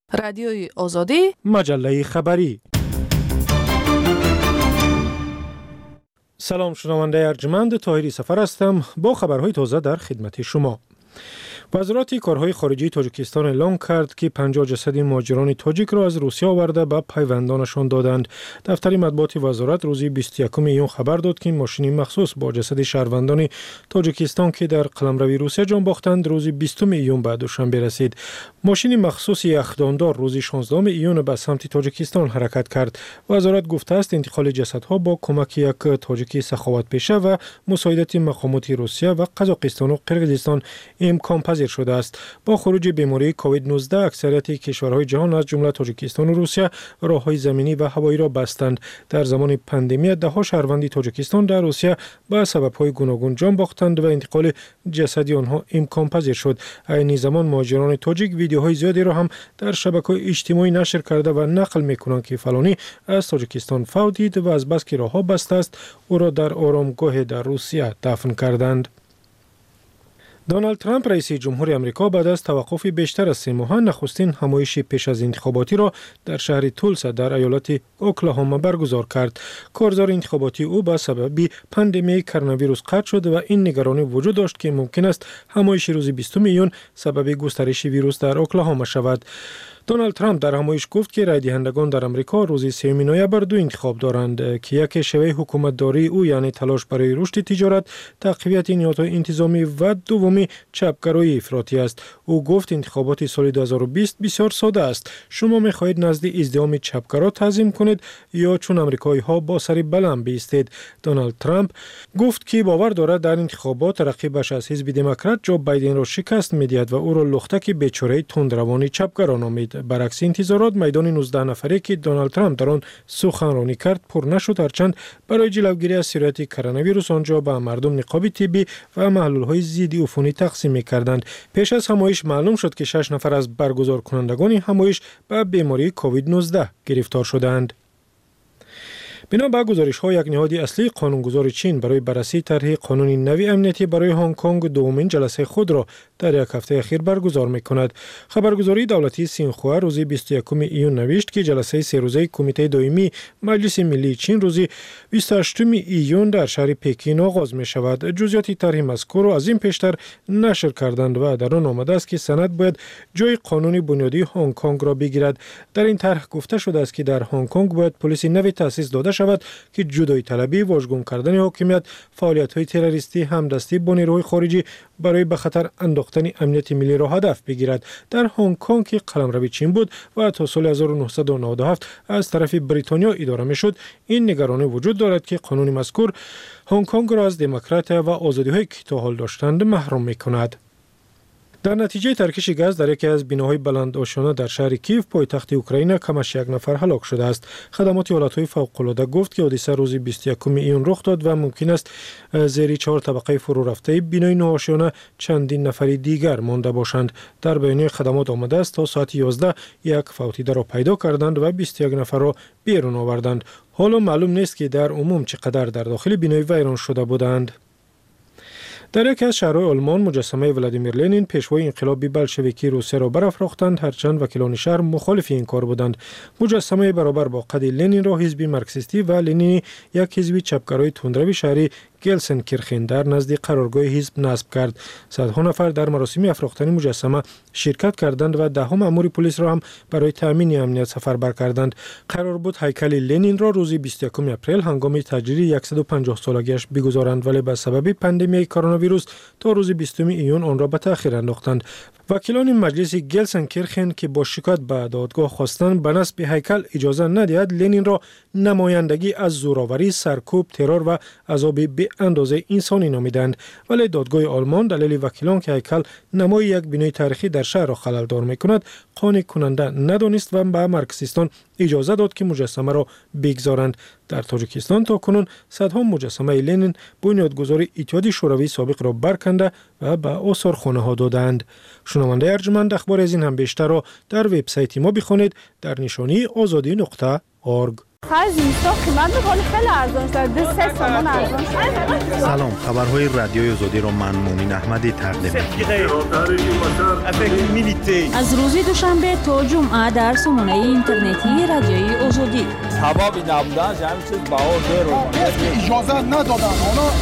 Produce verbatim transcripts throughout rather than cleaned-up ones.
رادیوی آزادی، مجله خبری. سلام، شنونده ارجمند، طاهری سفر هستم با خبرهای تازه در خدمت شما. وزارت کارهای خارجی تاجیکستان اعلام کرد که پنجاه جسد مهاجران تاجیک را از روسیه آورده به پیوندانشان دادند. دفتر مطبوعات وزارت روز بیست و یکم ایون خبر داد که ماشین مخصوص با جسد شهروندان تاجیکستان که در قلمروی روسیه جان باختند روز بیستم ایون به دوشنبه رسید. ماشین مخصوص یخداندار روز شانزدهم ایون به سمت تاجیکستان حرکت کرد. وزارت گفته است انتقال جسدها با کمک یک تاجیکی سخاوتپیشه و مساعدت مقامات روسیه و قزاقستان و قرقیزستان امکان پذیر شده است. با خروج بیماری کووید نوزده اکثریت کشورهای جهان از جمله تاجیکستان و روسیه راههای زمینی و هوایی را بستند. در زمان پاندمی ده ها شهروند تاجیکستان در روسیه به سبب‌های گوناگون جان باختند و انتقال جسد آنها امکان پذیر شد. این زمان مهاجران تاجیک ویدیوهای زیادی را هم در شبکه‌های اجتماعی نشر کرده و نقل می‌کنند که فلانی از تاجیکستان فوت دید و از بس که راهها بسته است او را در آرامگاه در روسیه دفن کردند. دونالد ترامپ رئیس جمهور آمریکا بعد از توقف بیشتر از سه ماه نخستین همایش پیش از انتخاباتی را در شهر تولسا در ایالت اوکلاهاما برگزار کرد. کارزار انتخاباتی او با سبب پاندمی کرونا ویروس قطع شد و این نگرانی وجود داشت که ممکن است همایش روز بیستم ایون سبب گسترش ویروس در اوکلاهاما شود. دونالد ترامپ در همایش گفت که رای دهندگان در آمریکا روز سوم نوامبر دو انتخاب دارند که یک شیوه حکومتداری او یعنی تلاش برای رشد تجارت، تقویت نیازهای انتظامی و دومی چپگرایی افراطی است. او گفت انتخابات سال دو هزار و بیست بسیار ساده است. شما می‌خواهید نزد ازدحام چپگرا تعظیم کنید یا چون آمریکایی‌ها با سر بلند بایستید. دونالد ترامپ گفت که باور دارد در انتخابات رقیبش از حزب دموکرات جو بایدن را شکست می‌دهد و او را لختک بیچاره تندروان چپگرا نامید. برعکس انتظارات میدان نوزده نفره که دونالد ترامپ در آن سخنرانی کرد پر نشد، هرچند برای جلوگیری از سرایت کرونا ویروس آنجا به مردم نقاب طبی و محلول‌های ضد عفونی تقسیم می‌کردند. پیش از همایش معلوم شد که شش نفر از برگزار کنندگان همایش به بیماری کووید نوزده گرفتار شدند. بنا به گزارش‌ها یک نهاد اصلی قانونگذار چین برای بررسی طرح قانون نوی امنیتی برای هنگ کنگ دومین جلسه خود را در یک هفته اخیر برگزار می‌کند. خبرگزاری دولتی سینخوا روز بیست و یکم ایون نوشت که جلسه سه روزه کمیته دائمی مجلس ملی چین روز بیست و هشتم ایون در شهر پکین آغاز می‌شود. جزئیات طرح مذکور را از این پیشتر نشر کردند و در آن آمده است که سند باید جای قانون بنیادی هنگ کنگ را بگیرد. در این طرح گفته شده است که در هنگ کنگ باید پلیس نوی تأسیس داده شود که جدایی طلبی، واژگون کردن حاکمیت، فعالیت‌های تروریستی، همدستی با نیروهای خارجی برای به خطر انداختن امنیت ملی را هدف بگیرد. در هنگ کنگ که قلمرو چین بود و تا سال هزار و نهصد و نود و هفت از طرف بریتانیا اداره می‌شد، این نگرانی وجود دارد که قانون مذکور هنگ کنگ را از دموکراسی و آزادی‌هایی که تا حال داشتند محروم می‌کند. در نتیجه ترکش گاز در یکی از بناهای بلند آشانه در شهر کیف پایتخت اوکراین کمش یک نفر هلاک شده است. خدمات حالتهای فوق‌العاده گفت که حادثه روز بیست و یکم ایون رخ داد و ممکن است زیر چهار طبقه فرو رفته بنای نوآشیانه چندین نفر دیگر مانده باشند. در بیانیه خدمات آمده است تا ساعت یازده یک فوتیده را پیدا کردند و بیست و یک نفر را بیرون آوردند. حالا معلوم نیست که در عموم چقدر در داخل بنای ویران شده بودند. در یکی از شهرهای آلمان مجسمه ولادیمیر لنین پیشوای انقلاب بلشویکی روسیه را برافراختند، هرچند وکیلان شهر مخالف این کار بودند. مجسمه برابر با قد لنین را حزب مارکسیستی و لنینی یک حزب چپگرای تندروی شهری گلسنکیرخن در نزد قرارگاه حزب نصب کرد. صدها نفر در مراسم افراختن مجسمه شرکت کردند و دهها مأمور پلیس را هم برای تامین امنیت سفربر کردند. قرار بود هیکل لنین را روز بیست و یکم اپریل هنگام تجلیل صد و پنجاه سالگیش بگذارند، ولی به سبب پاندمی کرونا ویروس تا روز بیستم ایون آن را به تأخیر انداختند. وکیلان مجلس گلسنکیرخن که با شکایت به دادگاه خواستند به نصب هیکل اجازه ندهد لنین را نمایندگی از زورآوری، سرکوب، ترور و عذاب به اندازه انسانی نامیدند، ولی دادگاه آلمان دلیل وکیلان که هیکل نمای یک بنای تاریخی در شهر را خلل‌دار می‌کند قانع کننده ندانست و به مارکسیستان اجازه داد که مجسمه را بگذارند. در تاجیکستان تا کنون صدها مجسمه لنین بنیادگذار اتحاد شوروی سابق را برکنده و به آثارخانه ها دادند. شنونده ارجمند، اخبار از این هم بیشتر را در وبسایت ما بخوانید در نشانی آزادی نقطه اورگ. خرج اینستا قیمت می‌کنه خیلی ارزان شده، دو سه تومن ارزان شده. سلام، خبرهای رادیوی آزادی رو من مومین احمدی تقدیم می‌کنم. از روز دوشنبه تا جمعه در سامانه اینترنتی رادیوی آزادی. حبابی نبودن همین چیز باور درو. اجازه ندادن اونا.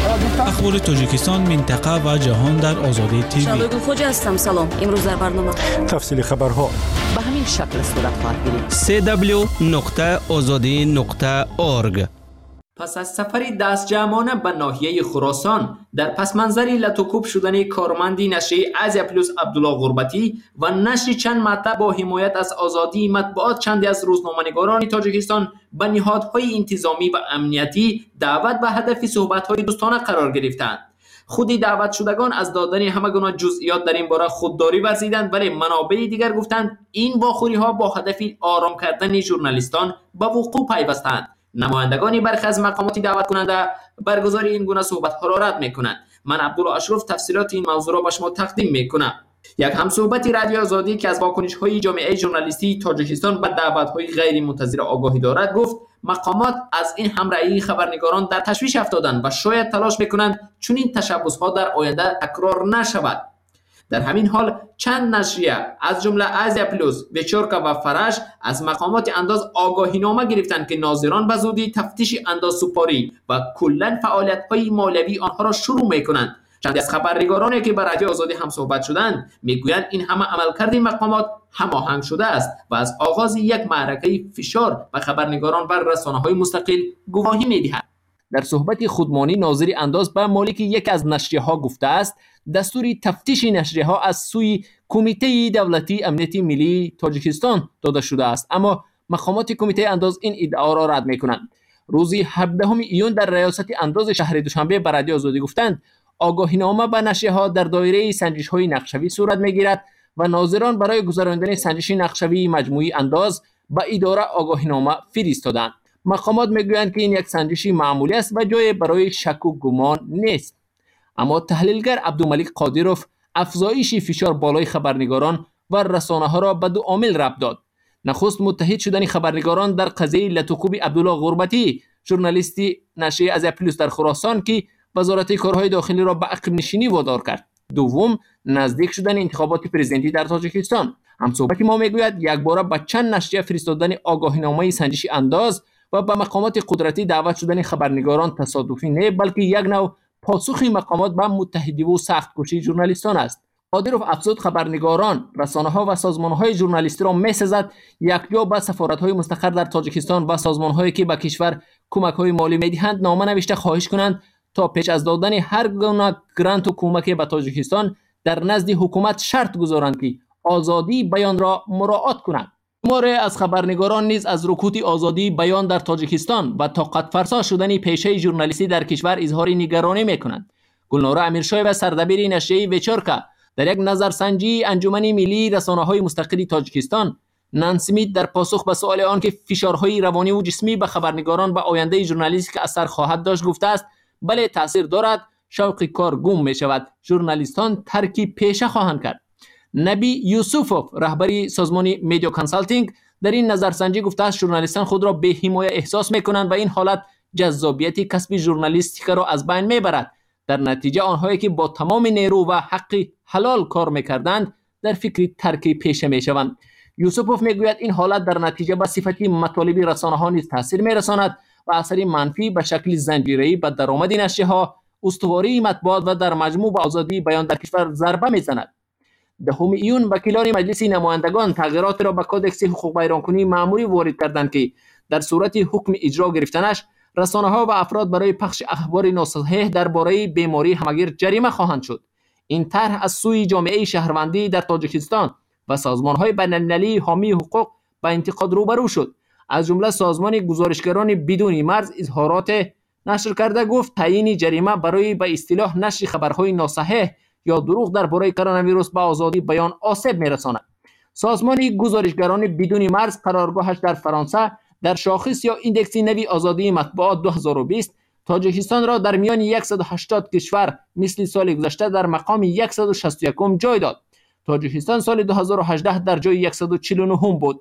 اخبار تاجیکستان، منطقه و جهان در آزادی تیوی. شالوی خوج هستم. سلام. امروز در برنامه تفصیل خبرها به همین شکل صورت خواهد گرفت. سی دبلیو نقطه آزادی نقطه اورگ. پس از سفری دستجمعانه به ناحیه خراسان در پس منظری لطوکوب شدن کارمندی نشریه آزیا پلوس عبدالله غربتی و نشر چند مطلب با حمایت از آزادی مطبوعات چندی از روزنامه‌نگاران تاجیکستان به نهادهای انتظامی و امنیتی دعوت به هدف صحبت‌های دوستانه قرار گرفتند. خودی دعوت شدگان از دادن همه گونه جزئیات در این باره خودداری ورزیدند، ولی منابع دیگر گفتند این واخوری‌ها با هدف آرام کردن ژورنالیستان به وقوع پیوستند. نمایندگان برخی از مقامات دعوت کننده برگزاری این گونه صحبت‌ها را رد می‌کنند. من عبدالله اشرف تفصیلات این موضوع را به شما تقدیم می‌کنم. یک همصحبت رادیو آزادی که از واکنش‌های جامعه ژورنالیستی تاجیکستان به دعوت‌های غیر منتظره آگاهی دارد گفت مقامات از این همراهی خبرنگاران در تشویش افتادند و شاید تلاش می‌کنند چون این تشبس‌ها در آینده تکرار نشود. در همین حال چند نشریه از جمله آزیا پلوس، ویچورکا و فرش از مقامات انداز آگاهینامه گرفتند که ناظران به زودی تفتیش اندازسپاری و کلاً فعالیت‌های مالیوی آنها را شروع می‌کنند. چند از خبرنگارانی که با رادیو آزادی هم صحبت شدند میگویند این همه عملکرد مقامات هماهنگ شده است و از آغاز یک معرکه فشار به خبرنگاران و رسانه‌های مستقل گواهی می‌دهد. در صحبت خودمانی ناظر انداز به مالک یک از نشریه‌ها گفته است دستوری تفتیش نشریه‌ها از سوی کمیته دولتی امنیت ملی تاجیکستان داده شده است، اما مقامات کمیته انداز این ادعا را رد می‌کنند. روز هفدهم ایون در ریاست انداز شهر دوشنبه به رادیو آزادی گفتند آگاهینامه به نشریه‌ها در دایره سنجش‌های نقشوی صورت می‌گیرد و ناظران برای گذراندن سنجش نقشوی مجموعی انداز به اداره آگاهینامه فرستادند. مقامات میگویند که این یک سنجش معمولی است و جای برای شک و گمان نیست. اما تحلیلگر عبدالملک قادیروف افزایش فشار بالای خبرنگاران و رسانه‌ها را به دو عامل ربط داد. نخست متحد شدن خبرنگاران در قضیه لطوکوب عبدالله غربتی، ژورنالیستی نشریه آزیا پلوس در خراسان که وزارت کارهای داخلی را به عقب نشینی وادار کرد. دوم، نزدیک شدن انتخابات پرزیدنتی در تاجیکستان. همصحبت ما میگوید یک بار به چند نشریه فرستادن آگاهینامه سنجش انداز و به مقامات قدرتی دعوت شدن خبرنگاران تصادفی نه بلکه یک نوع پاسخ مقامات به متحدی و سخت کوشی ژورنالیستان است. قادیروف افزود خبرنگاران، رسانه‌ها و سازمان‌های ژورنالیستی را می‌سزد یکجا به سفارت‌های مستقر در تاجیکستان و سازمان‌هایی که به کشور کمک‌های مالی می‌دهند نامه نوشته خواهش کنند تا پیش از دادن هر گونه گرانت و کمک به تاجیکستان در نزد حکومت شرط گذارند که آزادی بیان را مراعات کنند. شماری از خبرنگاران نیز از رکود آزادی بیان در تاجیکستان و طاقت فرسا شدن پیشه ژورنالیستی در کشور اظهار نگرانی می‌کنند. گلناره امیرشایب سردبیر نشریه ویچورکا در یک نظرسنجی انجمن ملی رسانه‌های مستقل تاجیکستان نانسمیت در پاسخ به سوال آن که فشارهای روانی و جسمی به خبرنگاران و آینده ژورنالیستی اثر خواهد داشت گفته است بله تاثیر دارد، شوق کار گم می شود، ژورنالیستان ترک پیشه خواهند کرد. نبی یوسفوف رهبری سازمان میدیا کانسالتینگ در این نظرسنجی گفته است ژورنالیستان خود را به حمایت احساس می کنند و این حالت جذابیت کسب ژورنالیستیک را از بین می برد. در نتیجه آنهایی که با تمام نیرو و حق حلال کار میکردند در فکر ترک پیشه میشوند. یوسفوف میگوید این حالت در نتیجه به صفتی مطالب رسانه‌ها نیز تاثیر میرساند و اثر منفی به شکل زنجیره‌ای به درآمد نشریه‌ها، استواری مطبوعات و در مجموع به آزادی بیان در کشور ضربه میزند. دهم ایون وکیلان مجلس نمایندگان تغییرات را به کودکس حقوق بیانکنی مأموری وارد کردند که در صورت حکم اجرا گرفتنش رسانه‌ها و افراد برای پخش اخبار ناصحیح درباره بیماری همگیر جریمه خواهند شد. این طرح از سوی جامعه شهروندی در تاجیکستان و سازمان‌های بین‌المللی حامی حقوق با انتقاد روبرو شد. از جمله سازمان گزارشگران بدون مرز اظهارات نشر کرده گفت تعیین جریمه برای به اصطلاح نشر خبرهای ناصحیح یا دروغ درباره کرونا ویروس به آزادی بیان آسیب می‌رساند. سازمان گزارشگران بدون مرز قرارگاهش در فرانسه در شاخص یا ایندکس نوی آزادی مطبوعات دو هزار و بیست تاجیکستان را در میان صد و هشتاد کشور مثل سال گذشته در مقام صد و شصت و یک جای داد. تاجیکستان سال دو هزار و هجده در جای صد و چهل و نه بود.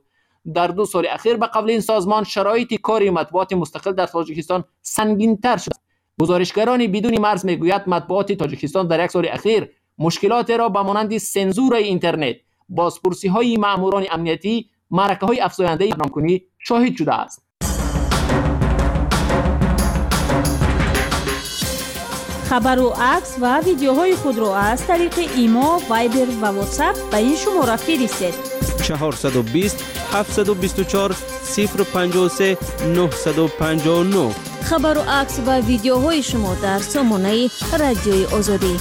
در دو سال اخیر به قول این سازمان شرایط کار مطبوعات مستقل در تاجیکستان سنگین‌تر شده. گزارشگران بدون مرز میگوید مطبوعات تاجیکستان در یک سال اخیر مشکلات را به مانند سنزور اینترنت، بازپرسی‌های ماموران امنیتی، معرکه‌های افزاینده برنامه‌کنی شاهد شده است. خبر و عکس و ویدیوهای خود را از طریق ایما، وایبر و واتساپ به این شماره فرستید. چهارصد و بیست هفتصد و بیست و چهار صفر پنجاه و سه نهصد و پنجاه و نه. خبر و عکس و ویدیوهای شما در سامانه رادیوی آزادی.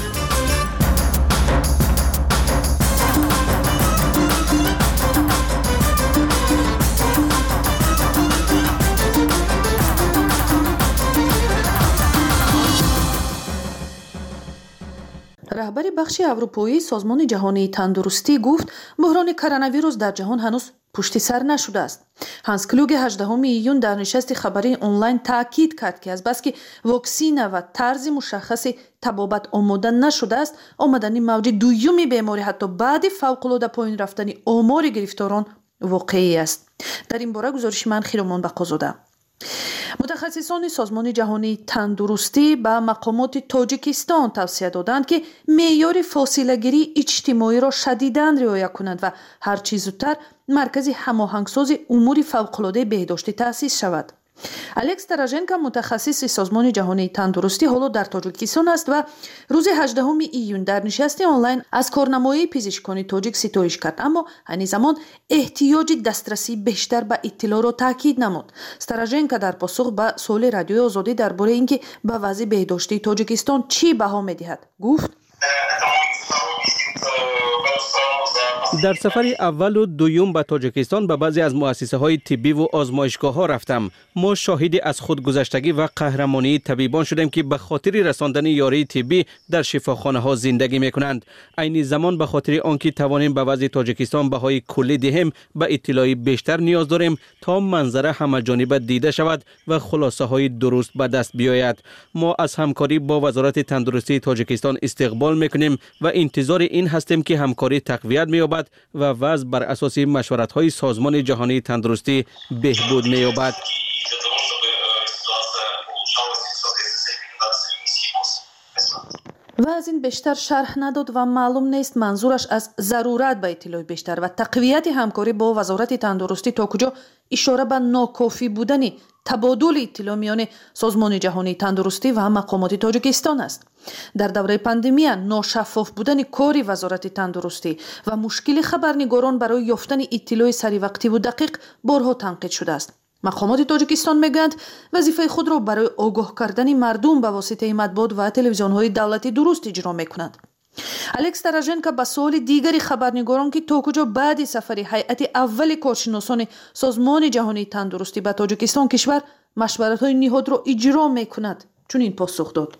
رهبر بخش اروپایی سازمان جهانی تندرستی گفت بحران کرونا ویروس در جهان هنوز پشت سر نشده است. هانس کلوگ هجدهم ایون در نشست خبری آنلاین تاکید کرد که از بس که واکسن و طرز مشخص تبابت آماده نشده است، آمدن موج دوم بیماری حتی بعد فوق‌العاده پایین رفتن آمار گرفتاران واقعی است. در این باره گزارش من خیرمان بقازاده. متخصصان سازمان جهانی تندرستی به مقامات تاجیکستان توصیه دادند که معیار فاصله گیری اجتماعی را شدیداً رعایت کنند و هر چه زودتر مرکز هماهنگساز امور فوق‌العاده بهداشتی تأسیس شود. الکس تراژنکا متخصص سازمان جهانی تندرستی حالا در تاجیکستان است و روز هجدهم ایون در نشست آنلاین از کارنمای پزشکان تاجیک ستایش کرد، اما همزمان احتیاج دسترسی بیشتر به اطلاع را تاکید نمود. تراژنکا در پاسخ به سوال رادیوی آزادی درباره اینکه به وضع بهداشتی تاجیکستان چی بها می‌دهد گفت: در سفر اول و دوم به تاجیکستان به بعضی از مؤسسه های طبی و آزمایشگاه ها رفتم. ما شاهد از خودگذشتگی و قهرمانی طبیبان شدیم که به خاطر رساندن یاری طبی در شفاخانه ها زندگی می کنند. عین زمان به خاطر آنکه توانیم به وضع تاجیکستان بهای کلی دهیم به اطلاعی بیشتر نیاز داریم تا منظره همه جانبه دیده شود و خلاصه های درست به دست بیاید. ما از همکاری با وزارت تندرستی تاجیکستان استقبال می کنیم و انتظار این هستیم که همکاری تقویت می‌یابد و وضع بر اساس مشورت‌های سازمان جهانی تندرستی بهبود می‌یابد. و از این بیشتر شرح نداد و معلوم نیست منظورش از ضرورت به اطلاع بیشتر و تقویت همکاری با وزارت تندرستی تا کجا اشاره به ناکافی بودن تبادل اطلاع میان سازمان جهانی تندرستی و مقامات تاجیکستان است. در دوره پاندمی ناشفاف بودن کاری وزارت تندرستی و مشکل خبرنگاران برای یافتن اطلاع سری وقتی و دقیق بارها تنقید شده است. مقامات تاجیکستان میگویند وظیفه خود را برای آگاه کردن مردم به واسطه مطبوعات و تلویزیون‌های دولتی درست اجرا میکنند. الکس تراژنکا به سوال دیگری خبرنگاران که تا کجا بعد سفر هیئت اول کارشناسان سازمان جهانی تندرستی به تاجیکستان کشور مشورت‌های نهاد را اجرا میکند چنین پاسخ داد: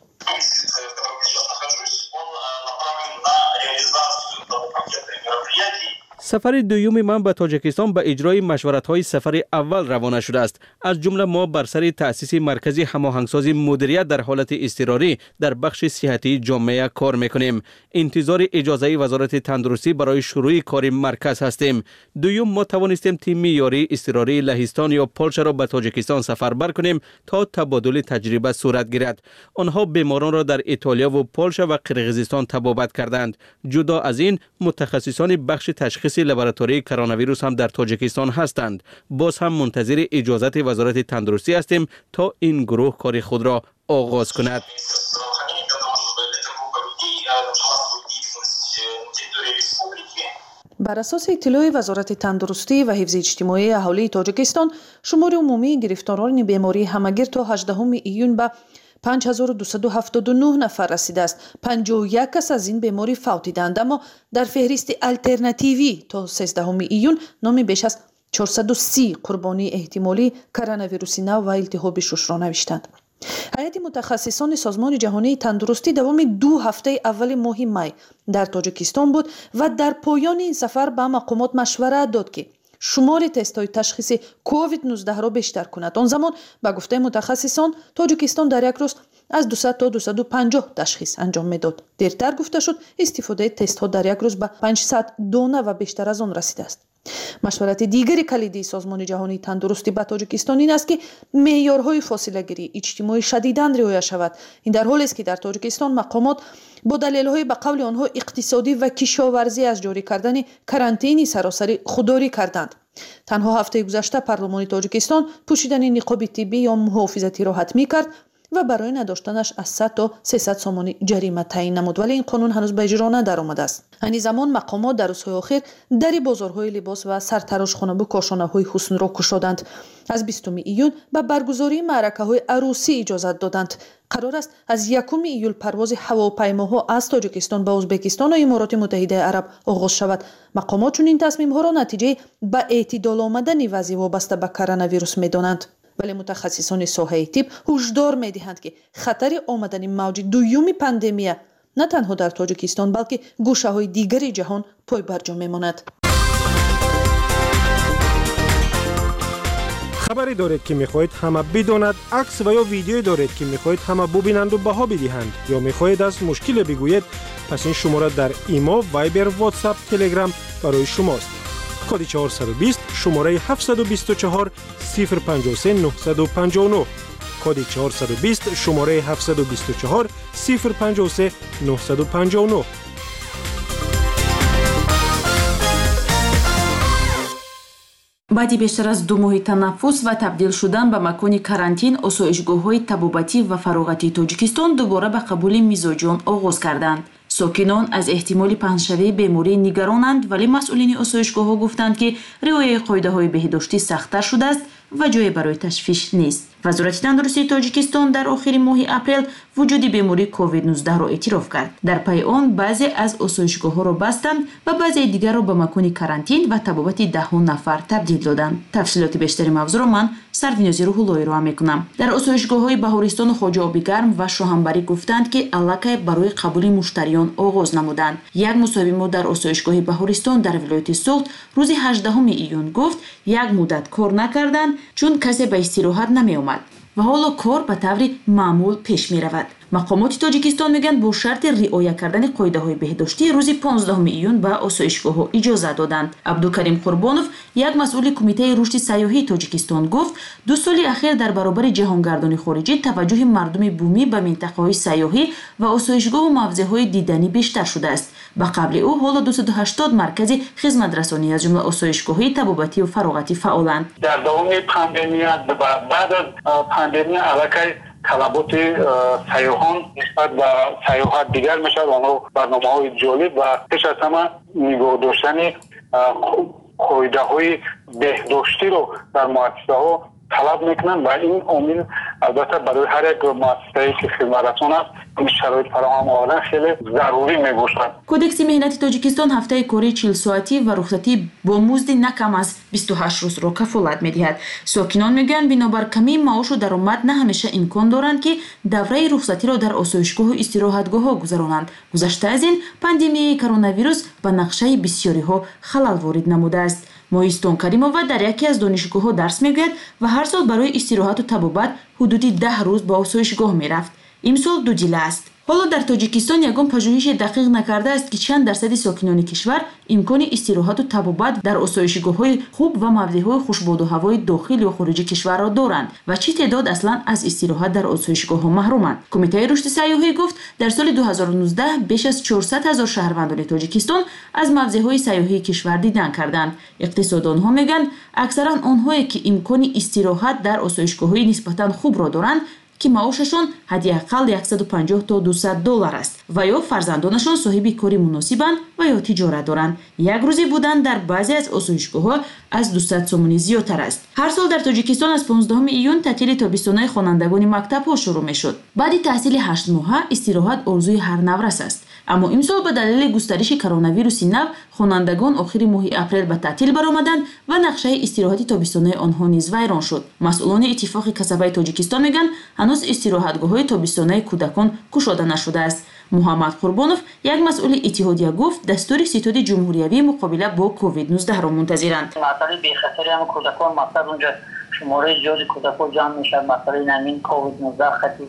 سفر دوم من به تاجیکستان به اجرای مشورت‌های سفر اول روانه شده است. از جمله ما بر سر تأسیس مرکز هماهنگسازی مدیریت در حالت اضطراری در بخش صحتی جامعه کار می‌کنیم. انتظار اجازه وزارت تندرستی برای شروع کار مرکز هستیم. دوم ما توانستیم تیم یاری اضطراری لهستان یا پولش را به تاجیکستان سفربر کنیم تا تبادل تجربه صورت گیرد. آنها بیماران را در ایتالیا و پولش و قرقیزستان تبابت کردند. جدا از این متخصصان بخش تشخیص لابراتوری کرونا ویروس هم در تاجیکستان هستند. باز هم منتظر اجازت وزارت تندرستی هستیم تا این گروه کار خود را آغاز کند. بر اساس اطلاع وزارت تندرستی و حفظ اجتماعی اهالی تاجیکستان، شمار عمومی گرفتاران بیماری همگیر تا هجدهم ایون به پنج هزار و دویست و هفتاد و نه نفر رسیده است. پنجاه و یک کس از این بیماری فوتیدند، اما در فهرست الترناتیوی تا سیزدهم ایون نام بیش از چهارصد و سی قربانی احتمالی کرونا ویروس نو و التهاب شش را نوشتند. هیئت متخصصان سازمان جهانی تندرستی دوام دو هفته اول ماه می در تاجیکستان بود و در پایان این سفر به مقامات مشورت داد که شمار تست های تشخیص کووید نوزده را بیشتر کند. آن زمان به گفته متخصصان تاجیکستان در یک روز از دویست تا دویست و پنجاه تشخیص انجام میداد. دیرتر گفته شد استفاده تست ها در یک روز به پانصد دانه و بیشتر از آن رسیده است. машварати дигари калидии созмони ҷаҳонии тандурустӣ ба Тоҷикистон ин аст ки меъёрҳои фосилагирӣ иҷтимоӣ шадидан риоя шавад. Ин дар ҳоле аст ки дар Тоҷикистон мақомот бо далелҳои ба қавли онҳо иқтисодӣ ва кишоварзӣ аз ҷорӣ кардани карантини саросарӣ худдорӣ карданд. танҳо ҳафтаи гузашта парлумони Тоҷикистон пӯшидани ниқоби тиббӣ ё муҳофизатиро ҳатмӣ кард ва барои надоштанаш аз сад то сесад сомони ҷарима таъин намуд, вале ин қонун ҳанӯз ба иҷро надаромадааст. айни замон мақомот дар рӯзҳои охир дари бозорҳои либос ва сартарошхонабу коршонаҳои ҳуснро кушоданд. аз бистуми июн ба баргузории маъракаҳои арӯсӣ иҷозат доданд. қарор аст аз якуми июл парвози ҳавопаймоҳо аз Тоҷикистон ба Ӯзбекистону Имороти Муттаҳидаи Араб оғоз шавад. мақомот чунин тасмимҳоро натиҷаи ба эътидол омадани вазъи вобаста ба коронавирус медонанд. вале мутахассисони соҳаи тиб ҳушдор медиҳанд ки хатари омадани мавҷи дуюми пандемия на танҳо дар Тоҷикистон, балки гӯшаҳои дигари ҷаҳон пойбарҷо мемонад. хабаре доред ки мехоҳед ҳама бидонад, акс ва ё видеое доред ки мехоҳед ҳама бубинанду баҳо бидиҳанд ё мехоҳед аз мушкиле бигӯед, пас ин шумора дар имо, вайбер, ватсап, телеграм барои шумост. коди чаҳорсаду бист шумораи ҳафтсаду бисту чаҳор сифр панҷоҳ се нуҳсаду панҷоҳ нӯҳ коди чаҳорсаду бист шумораи ҳафтсаду бисту чаҳор сифр панҷоҳ се нуҳсаду панҷоҳ нӯҳ. баъди бештар аз ду моҳи танаффус ва табдил шудан ба макони карантин, осоишгоҳҳои табобатӣ ва фароғатии Тоҷикистон дубора ба қабули мизоҷон оғоз карданд. сокинон аз эҳтимоли паҳншавии беморӣ нигаронанд, вале масъулини осоишгоҳҳо гуфтанд ки риояи қоидаҳои беҳдоштӣ сахттар шудааст ва ҷое барои ташвиш нест. вазорати тандурустии Тоҷикистон дар охири моҳи апрел вуҷуди бемории ковид нуздаҳро эътироф кард. дар пайи он баъзе аз осоишгоҳҳоро бастанд ва баъзеи дигарро ба макони карантин ва табобати даҳҳо нафар табдил доданд. тафсилоти бештари мавзӯъро ман Сарвинози Рӯҳуллоҳӣ роҳа мекунам. дар осоишгоҳҳои Баҳористону Хоҷа Обигарм ва Шоҳанбарӣ гуфтанд ки аллакай барои қабули муштариён оғоз намуданд. як мусоҳиби мо дар осоишгоҳи Баҳористон дар вилояти Суғд рӯзи ҳаждаҳуми июн гуфт, як муддат кор накарданд, чун касе ба истироҳат намеомад ва ҳоло кор ба таври маъмул пеш меравад. мақомоти Тоҷикистон мегӯянд бо шарти риоя кардани қоидаҳои беҳдоштӣ рӯзи понздаҳуми июн ба осоишгоҳҳо иҷозат доданд. Абдукарим Қурбонов, як масъули кумитаи рушди сайёҳии Тоҷикистон гуфт, ду соли ахир дар баробари ҷаҳонгардони хориҷӣ таваҷҷӯҳи мардуми бумӣ ба минтақаҳои сайёҳӣ ва осоишгоҳу мавзеъҳои диданӣ бештар шудааст. ба қабли ӯ ҳоло дусаду ҳаштод маркази хизматрасонӣ аз ҷумла осоишгоҳии табобатию фароғатӣ фаъоланд. дар давоми пандемия баъд аз пандемия аллакай талаботи сайёҳон нисбат ба сайёҳат дигар мешавад. онҳо барномаҳои ҷолиб ва пеш аз ҳама нигоҳ доштани қоидаҳои беҳдоштиро дар муассисаҳо талаб мекунанд ва ин омил албатта барои ҳар як муассисае ки хизматрасон аст ин шароит фароҳам овардан хеле зарурӣ мебошад. кодекси меҳнати Тоҷикистон ҳафтаи кории чилсоатӣ ва рухсатӣ бо музди на кам аз бисту ҳашт рӯзро кафолат медиҳад. сокинон мегӯянд бинобар камии маошу даромад на ҳамеша имкон доранд ки давраи рухсатиро дар осоишгоҳу истироҳатгоҳҳо гузаронанд. гузашта аз ин пандемияи коронавирус ба нақшаи бисёриҳо халал ворид намудааст. Моҳистон Каримова дар яке аз донишгоҳҳо дарс мегӯяд ва ҳар сол барои истироҳату табобат ҳудуди даҳ рӯз ба осоишгоҳ мерафт. имсол дудила аст. ҳоло дар Тоҷикистон ягон пажӯҳише дақиқ накардааст ки чанд дарсади сокинони кишвар имкони истироҳату табобат дар осоишгоҳҳои хуб ва мавзеъҳои хушбоду ҳавои дохил ё хориҷи кишварро доранд ва чӣ теъдод аслан аз истироҳат дар осоишгоҳҳо маҳруманд. Кумитаи рушди сайёҳӣ гуфт, дар соли ду ҳазору нуздаҳ беш аз чорсад ҳазор шаҳрвандони Тоҷикистон аз мавзеъҳои сайёҳии кишвар дидан карданд. иқтисоддонҳо мегӯянд, аксаран онҳое ки имкони истироҳат дар осоишгоҳҳои нисбатан хубро доранд, ки маошашон ҳадди аққал яксаду панҷоҳ то дусад доллар аст ва ё фарзандонашон соҳиби кори муносибанд ва ё тиҷорат доранд. як рӯзи будан дар баъзе аз осоишгоҳҳо аз дусад сомонӣ зиёдтар аст. ҳар сол дар Тоҷикистон аз понздаҳуми июн таътили тобистонаи хонандагони мактабҳо шурӯъ мешуд. баъди таҳсили ҳашт моҳа истироҳат орзуи ҳар наврас аст. аммо имсол ба далели густариши коронавируси нав хонандагон охири моҳи апрел ба таътил баромаданд ва нақшаи истироҳати тобистонаи онҳо низ вайрон шуд. масъулони иттифоқи касабаи Тоҷикистон мегӯянд, ҳанӯз истироҳатгоҳҳои тобистонаи кӯдакон кушода нашудааст. Муҳаммад Қурбонов, як масъули иттиҳодия гуфт, дастури ситоди ҷумҳуриявии муқобила бо ковид нуздаҳро мунтазиранд. масъалаи бехатари ҳама кӯдакон мактаб унҷа шумораи зиёди кӯдакон ҷамъ мешавад. масъалаи намин ковид нуздаҳ хати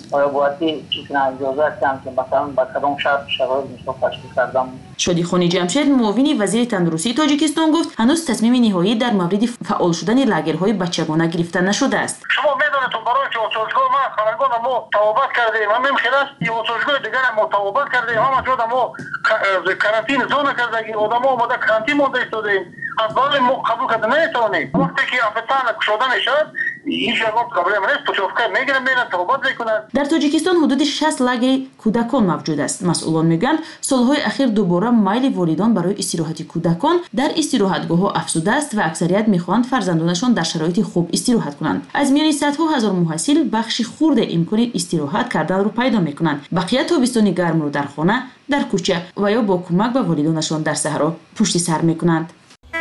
آیا باید چیزی اجازه هستم که مثلا با کدام شرط شرایط مثلا تشکیل کردم. شادیخانی جمشید معاون وزیر تندرستی تاجیکستان گفت هنوز تصمیم نهایی در مورد فعال شدن لاگرهای بچگانه گرفته نشده است. شما میدونید برای که اتوشگاه ما خبرگان ما توابت کردیم، همین خلاص این اتوشگاه دیگر ما توابت کردیم، همه جا ما کارانتین زون کردیم، آدم ها اومده کارانتین مونده ایستادیم، از بالا ما قبول کرده نمیتونیم. وقتی که افتان شدن شد این شغل پروبلم نیست، پشوفکر میگیرن میرن توابت میکنن. در تاجیکستان حدود شصت لاگر کودکان موجود است. مسئولان میگن سالهای اخیر دوباره مایل والدان برای استراحت کودکان در استراحتگاه ها افزوده است و اکثریت میخواهند فرزندانشان در شرایط خوب استراحت کنند. از میان صدها هزار محصل بخشی خرد امکان استراحت کردن رو پیدا میکنند. بقیه تابستان گرم رو در خانه، در کوچه و یا با کمک به والدانشان در صحرا پشت سر میکنند.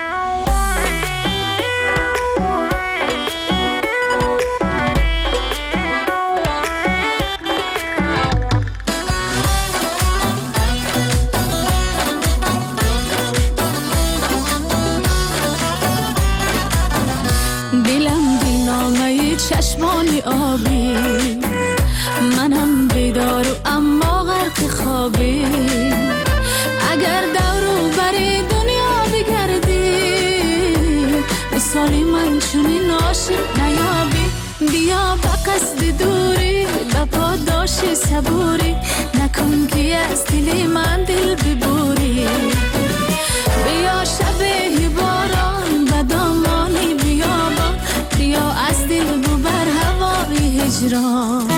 چشمانی آبی منم بیدار و اما غرق خوابی اگر دورو بری دنیا بگردی مثالی من چونی ناشد نیابی بیا با قصد دوری با پاداش صبوری نکن که از دل من دل ببوری بیا شبه باران با دامانی بیابان بیا از دل ببر هوای هجران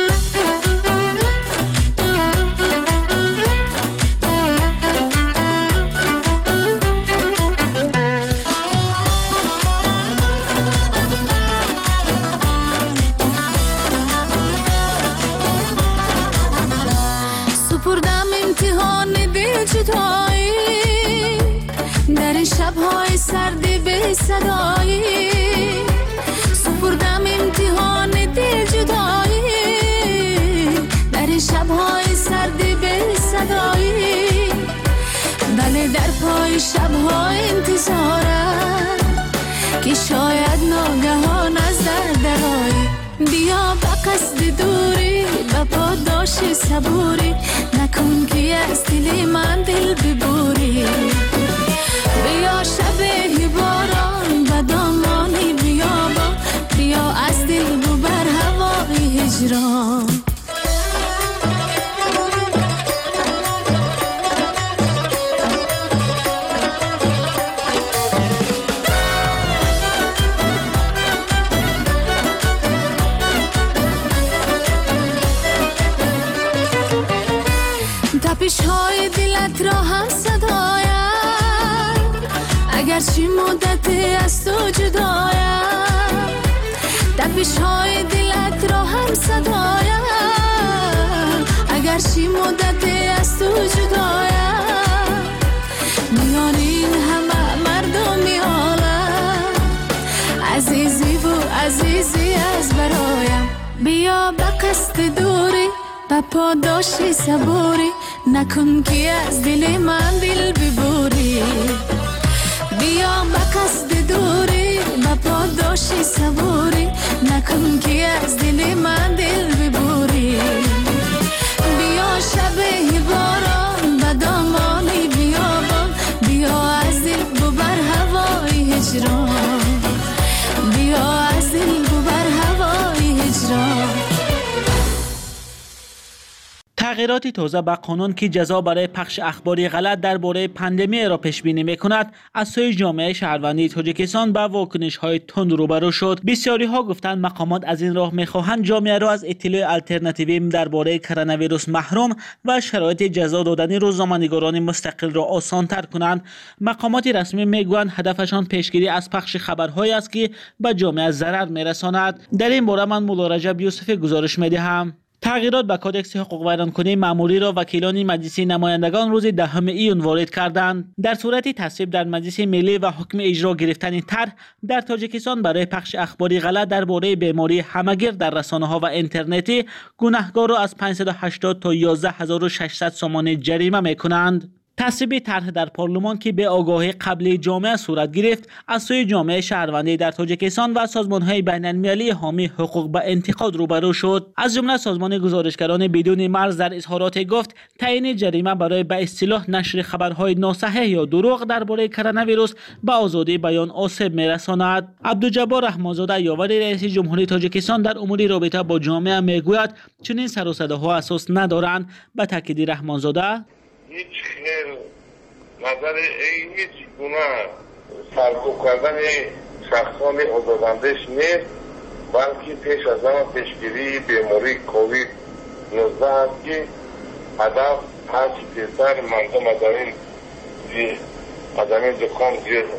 سپردم امتحان دل جدایی در این شب‌های سردی به صدایی سپردم امتحان دل جدایی در این شب‌های سردی به صدایی بله در پای شب‌های انتظارم که شاید ناگهان از در درایی بیا با قصد دوری با پاداش صبوری نکن که از دل من دل ببوری بیا شبه باران با دامانی بیابان بیا از دل ببر هوای هجران تپش های دلت را هم صدایم اگرچه مدت از تو جدایم تپش های دلت را هم صدایم اگرچه مدت از تو جدایم میان این همه مردمی عالم عزیزی و عزیزی از برایم بیا با قصد دوری با پاداش صبوری نکن که از دل من دل ببوری بیا با قصد دوری با پاداش صبوری نکن که از دل من دل ببوری بیا شبه باران با دامانی بیابان بیا از دل ببر هوای هجران بیا از دل ببر هوای هجران تغییرات تازه به قانون که جزا برای پخش اخباری غلط درباره پاندمی را پیش بینی می‌کند از سوی جامعه شهروندی تاجیکستان با واکنش‌های تند روبرو شد. بسیاری ها گفتند مقامات از این راه می‌خواهند جامعه را از اطلاع الترناتیوی درباره کرونا ویروس محروم و شرایط جزا دادن روزنامه‌نگاران مستقل را آسان‌تر کنند. مقامات رسمی میگویند هدفشان پیشگیری از پخش خبرهایی است که به جامعه ضرر می‌رساند. در این باره من مولا رجب یوسف گزارش می‌دهم. تغییرات به کادکس حقوق ویرانکنی مأموری را وکیلان مجلس نمایندگان روز دهم ایون وارد کردند. در صورت تصویب در مجلس ملی و حکم اجرا گرفتن این طرح در تاجیکستان برای پخش اخباری غلط درباره بیماری همه‌گیر در رسانه‌ها و اینترنتی گناهکار را از پانصد و هشتاد تا یازده هزار و ششصد سومان جریمه می‌کنند. تصویب طرح در پارلمان که به آگاهی قبلی جامعه صورت گرفت از سوی جامعه شهروندی در تاجیکستان و سازمان‌های بین‌المللی حامی حقوق به انتقاد روبرو شد. از جمله سازمان گزارشگران بدون مرز در اظهارات گفت تعیین جریمه برای به اصطلاح نشر خبرهای ناصحیح یا دروغ درباره کرونا ویروس به آزادی بیان آسیب می‌رساند. عبدالجبار رحمانزاده یاور رئیس جمهوری تاجیکستان در امور رابطه با جامعه میگوید چنین سر و صداها اساس ندارند. به تاکید رحمانزاده هیچ خیر نظر ای هیچ گونه سرکوب کردن شخصان آزاداندیش نیست، بلکه پیش از آن پیشگیری بیماری کووید نوزده است که هدف هست تیزتر مردم از این از این دکان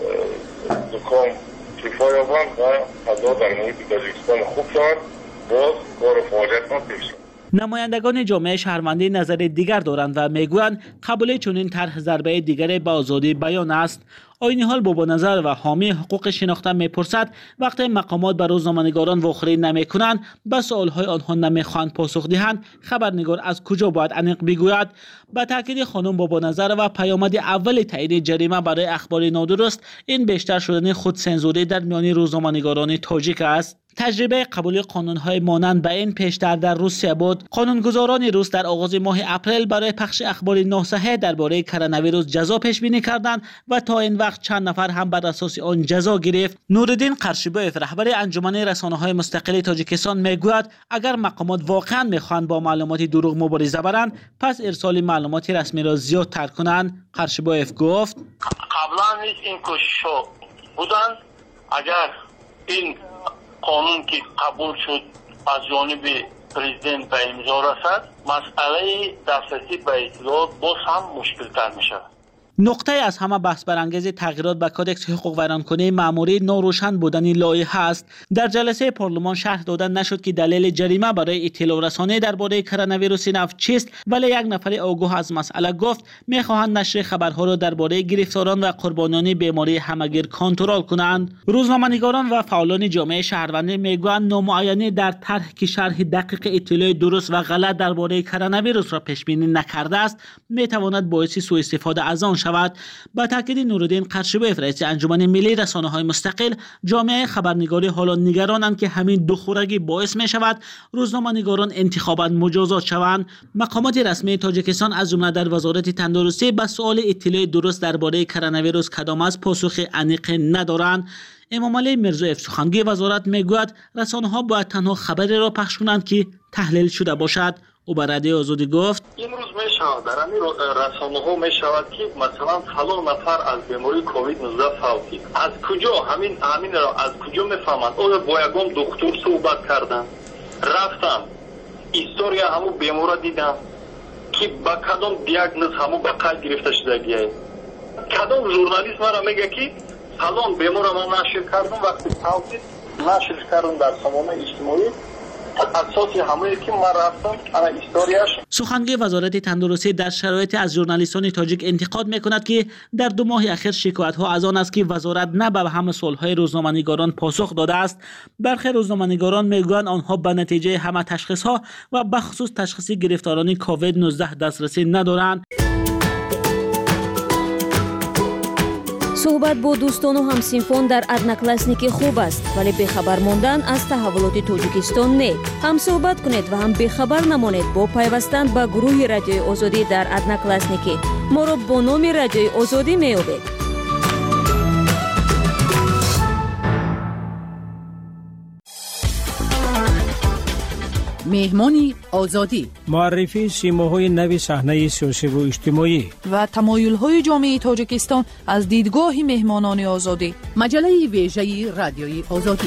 دکان شفا یابند و فضا در محیط تاجیکستان خوب شود، باز کار فعالیت ما پیش شود. نمایندگان جامعه شهروندی نظر دیگر دارند و میگویند قبول چنین طرح ضربه دیگر به آزادی بیان است. آینی حال بابا نظر و حامی حقوق شناخته میپرسد وقتی مقامات به روزنامه‌نگاران واخری نمیکنند به سوالهای آنها نمیخواهند پاسخ دهند، خبرنگار از کجا باید انیق بگوید؟ به تاکید خانم بابا نظر و پیامد اول تعیین جریمه برای اخبار نادرست این بیشتر شدن خودسانسوری در میان روزنامه‌نگاران تاجیک است. تجربه قبول قانون‌های مانند به این پیشتر در روسیه بود. قانونگذاران روس در آغاز ماه اپریل برای پخش اخبار ناصحیح درباره کرونا ویروس جزا پیش بینی کردند و تا این وقت چند نفر هم بر اساس آن جزا گرفت. نورالدین قرشیبایف رهبر انجمن رسانه‌های مستقل تاجیکستان میگوید اگر مقامات واقعا میخواهند با معلومات دروغ مبارزه برند پس ارسال معلومات رسمی را زیادتر کنند. قرشیبایف گفت قبلا نیز این کوشش‌ها بودند، اگر این قانون که قبول شد از جانب پرزیدنت به امضا رسد، مسئله دسترسی به اطلاعات باز هم مشکل تر می شود. نقطه از همه بحث برانگیز تغییرات به کادکس حقوق ویرانکنی مأموری ناروشن بودن لایحه است. در جلسه پارلمان شرح دادن نشد که دلیل جریمه برای اطلاع رسانی درباره کرونا ویروس نو چیست، ولی یک نفر آگاه از مسئله گفت میخواهند نشر خبرها را درباره گرفتاران و قربانیان بیماری همگیر کنترل کنند. روزنامه‌نگاران و فعالان جامعه شهروندی میگویند نامعینی در طرح که شرح دقیق اطلاع درست و غلط درباره کرونا ویروس را پیش بینی نکرده است میتواند باعث سوء استفاده از آن شود. با تاکید نورالدین قرشیبایف رئیس انجمن ملی رسانه‌های مستقل، جامعه خبرنگاری حالا نگرانند که همین دخورگی باعث می شود روزنامه‌نگاران انتخاباً مجازات شوند. مقامات رسمی تاجیکستان از جمله در وزارت تندرستی به سوال اطلاع درست درباره کرونا ویروس کدام از پاسخ عمیق ندارند. امامعلی میرزایف سخنگوی وزارت میگوید رسانه‌ها باید تنها خبری را پخش کنند که تحلیل شده باشد. او به رادیو آزادی گفت امروز می شود در این رسانه ها می شود که مثلا فلان نفر از بیماری کووید نوزده فوتید. از کجا همین همین را از کجا میفهمند؟ آیا با یگان دکتر صحبت کردن، رفتم استوریا همو بیمار دیدم که با کدام دیاگنوز همو به قلب گرفته شدگیه. کدام ژورنالیست مرا میگه که فلان بیمار ما نشر کردم وقتی فوتید نشر کردم در سامانه اجتماعی. سخنگوی وزارت تندرستی در شرایط از ژورنالیستان تاجیک انتقاد میکند که در دو ماه اخیر شکایت ها از آن است که وزارت نه به همه سوالهای روزنامه‌نگاران پاسخ داده است. برخی روزنامه‌نگاران میگویند آنها به نتیجه همه تشخیص ها و به خصوص تشخیص گرفتاران کووید نوزده دسترسی ندارند. صحبت با دوستان و همسینفان در ادناکلاسنیک خوب است، ولی بخبر ماندن از تحولات تاجیکستان نه. هم صحبت کنید و هم بخبر نمانید با پیوستن به گروه رادیوی آزادی در ادناکلاسنیک. ما را با نام رادیوی آزادی می‌یابید. مهمانی آزادی، معرفی سیماهای نوی صحنه سیاسی و اجتماعی و تمایل‌های جامعه تاجیکستان از دیدگاه مهمانان آزادی. مجله ویژه رادیوی آزادی.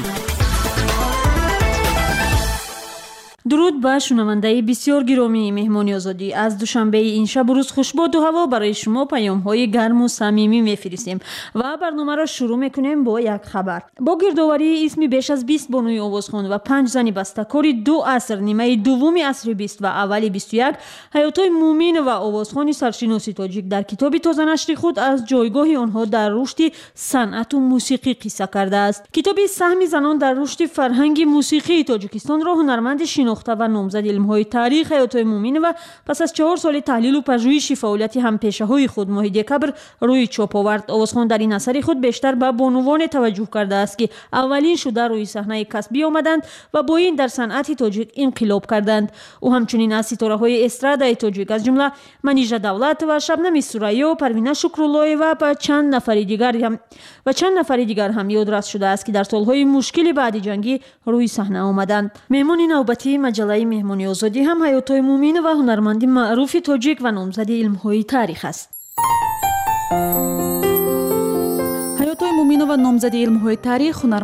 درود به شنونده بسیار گرامی مهمانی آزادی. از دوشنبه این شب روز خوشباد و هوا برای شما پیام های گرم و صمیمی میفرستیم و برنامه را شروع میکنیم با یک خبر. با گردآوری اسم بیش از بیست بانوی آوازخوان و پنج زن بسته‌کار دو عصر، نیمه دوم عصر بیست و اول بیست و یک، حیاتای مومین و آوازخوان سرشناس تاجیک در کتاب تازه نشر خود از جایگاه آنها در رشد صنعت و موسیقی قصه کرده است. کتاب سهم زنان در رشد فرهنگ موسیقی تاجیکستان را هنرمند شناخته نخته و نامزد علم‌های تاریخ حیات‌های مومینова پس از چهار سال تحلیل و پژوهش فعالیت همپیشه‌های خود ماه دکبر روی چاپ آورد. آوازخان در این اثر خود بیشتر به بانوان توجه کرده است که اولین شده روی صحنه کسبی آمدند و با این در صنعت تاجیک انقلاب کردند. او همچنین از ستاره‌های استرادای تاجیک از جمله منیژه دولت و شبنم سورایی و پروینه شکراللهی و چند نفر دیگر هم و چند نفر دیگر هم یادداشت شده است که در سالهای مشکل بعد جنگی روی صحنه آمدند. مهمان نوبتی مجله مهمانی آزادی هم حیات‌های مومین و هنرمند معروف تاجیک و نامزد علم‌های تاریخ است. حیات‌های مومین و نامزد علم‌های تاریخ